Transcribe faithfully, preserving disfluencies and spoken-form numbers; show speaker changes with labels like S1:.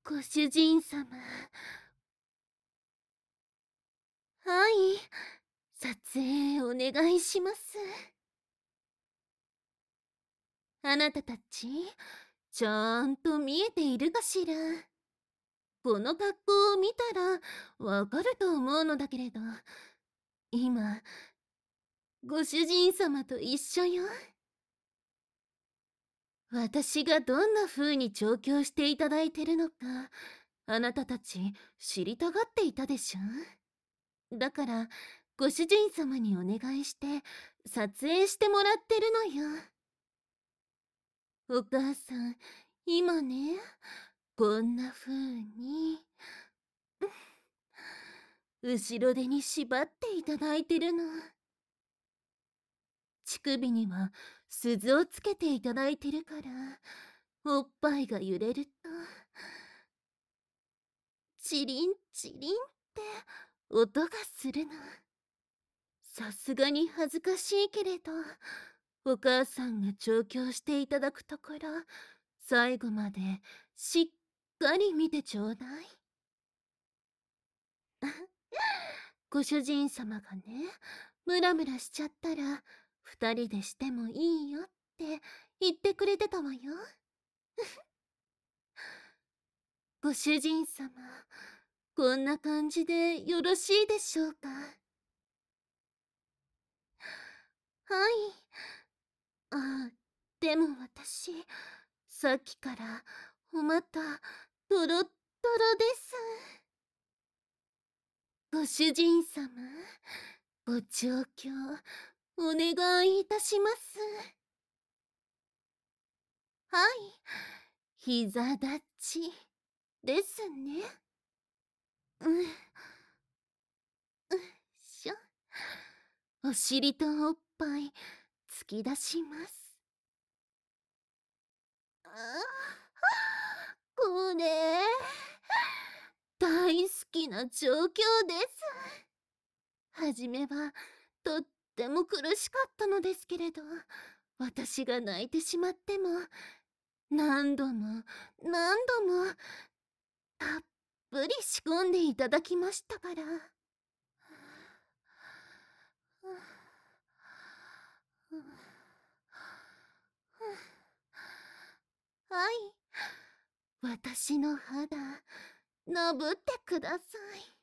S1: ご主人様。はい、撮影お願いします。あなたたち、ちゃんと見えているかしら。この格好を見たらわかると思うのだけれど、今、ご主人様と一緒よ。私がどんな風に調教していただいてるのか、あなたたち知りたがっていたでしょ。だから、ご主人様にお願いして撮影してもらってるのよ。お母さん、今ね、こんな風に、後ろ手に縛っていただいてるの。乳首には鈴をつけていただいてるから、おっぱいが揺れると、チリンチリンって音がするの。さすがに恥ずかしいけれど、お母さんが調教していただくところ、最後までしっかり見てちょうだい。ご主人様がね、ムラムラしちゃったら、二人でしてもいいよって言ってくれてたわよ。ご主人様、こんな感じでよろしいでしょうか。はい。あ、でも私、さっきからおまたトロットロです。ご主人様、ご調教お願いいたします。はい、膝立ちですね。うん、しょ。お尻とおっぱい突き出します。あこれ、大好きな調教です。はじめはとっても苦しかったのですけれど、私が泣いてしまっても、何度も何度もたっぷり仕込んでいただきましたから。はい、私の肌、なぶってください。